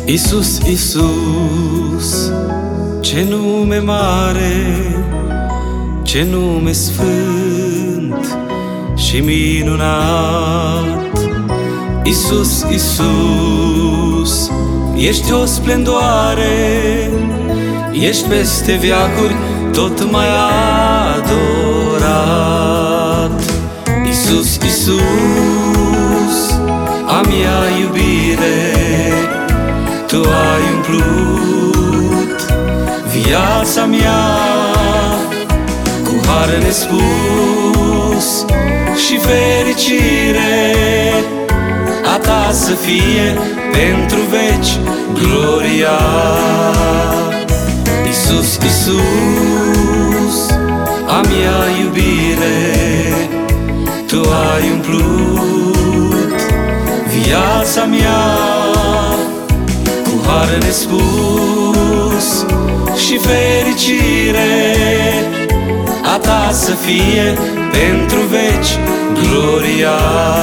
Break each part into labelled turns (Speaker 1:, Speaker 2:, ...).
Speaker 1: Iisus, Iisus, ce nume mare, ce nume sfânt și minunat. Iisus, Iisus, ești o splendoare, ești peste veacuri tot mai adorat. Iisus, Iisus, a mea iubire, Tu ai umplut viața mea cu har nespus și fericire. A Ta să fie pentru veci gloria. Iisus, Iisus, a mea iubire, Tu ai umplut viața mea cu har nespus și fericire. A Ta să fie pentru veci gloria.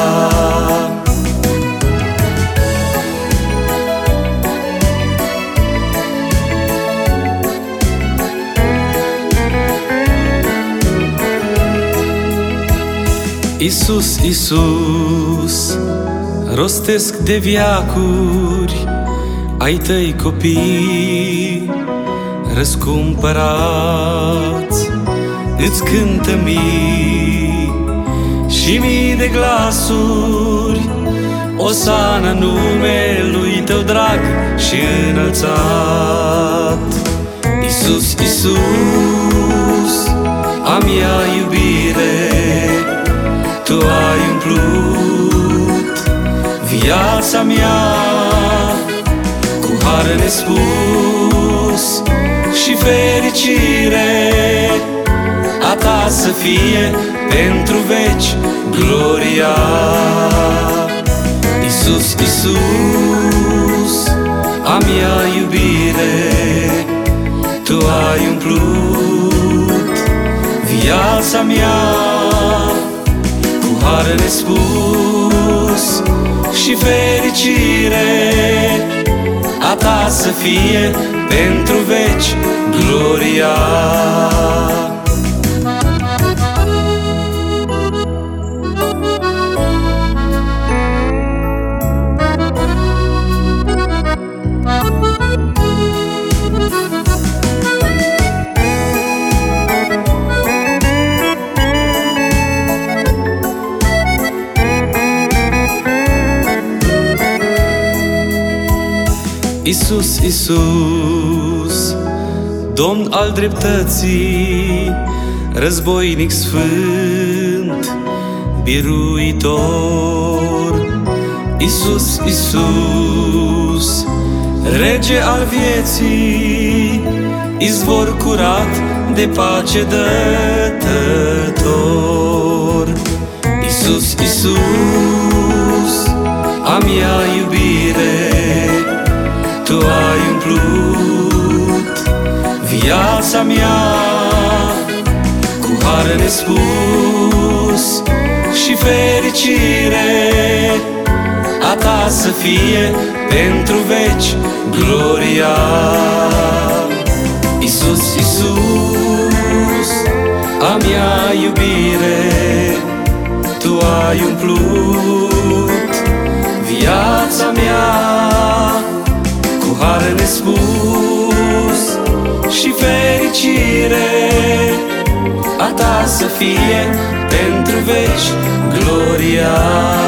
Speaker 1: Iisus, Iisus, rostesc de veacuri ai Tăi copii răscumpărați, îți cântă mii și mii de glasuri, Osana numelui Tău drag și înălțat. Iisus, Iisus, a mea iubire, Tu ai umplut viața mea cu har nespus și fericire. A Ta să fie pentru veci gloria. Iisus, Iisus, a mea iubire, Tu ai umplut viața mea cu har nespus și fericire. A Ta să fie pentru veci gloria. Iisus, Iisus, Domn al dreptății, războinic sfânt, biruitor. Iisus, Iisus, Rege al vieții, izvor curat de pace dătător. Iisus, Iisus, a mea iubire, Tu ai umplut viața mea cu har nespus și fericire. A Ta să fie pentru veci gloria. Iisus, Iisus, a mea iubire, Tu ai umplut viața mea cu har nespus și fericire. A Ta să fie pentru veci gloria.